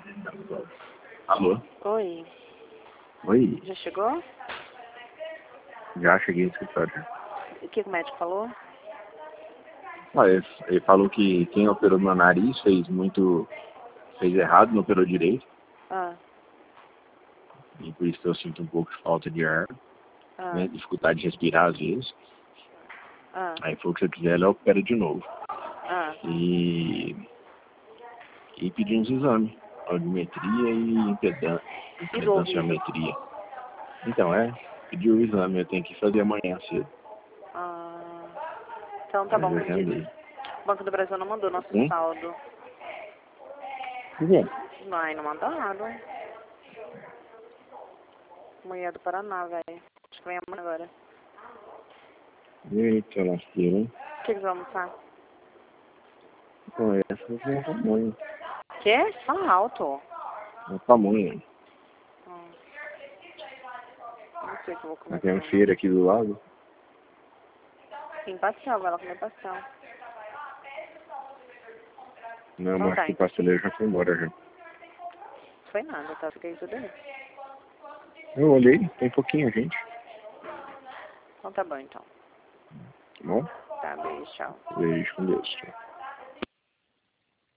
Alô? Oi. Oi? Já chegou? Já cheguei no escritório. O que o médico falou? Olha, ele falou que quem operou meu nariz fez errado, não operou direito. Ah, E por isso que eu sinto um pouco de falta de ar, ah, né? Dificuldade de respirar às vezes. ah, Aí falou que se eu quiser ele opera de novo. ah. E pediu uns exames. Audiometria e E do ouvido? impedanciometria. Então, pediu o exame, eu tenho que fazer amanhã cedo. Ah, então tá Aí bom, eu acredito. agendei. O Banco do Brasil não mandou nosso saldo. Por quê? Ai, não mandaram. Mulher do Paraná, velho. Acho que vem amanhã agora. Eita, lasqueira, hein? O que eles vão almoçar? Então, essa é uma pamonha. Quê? Fala alto. Uma pamonha. Hum. Não sei o que eu vou comer. Tem uma feira aqui do lado. Tem pastel, vai lá comer pastel. Não, Então mas tá, acho que o então. pasteleiro já foi embora já. Foi nada, tá? Fiquei tudo aí. Eu olhei, tem pouquinho, gente. Então tá bom, então. Tá bom? Tá, beijo, tchau. Beijo com Deus. Tchau.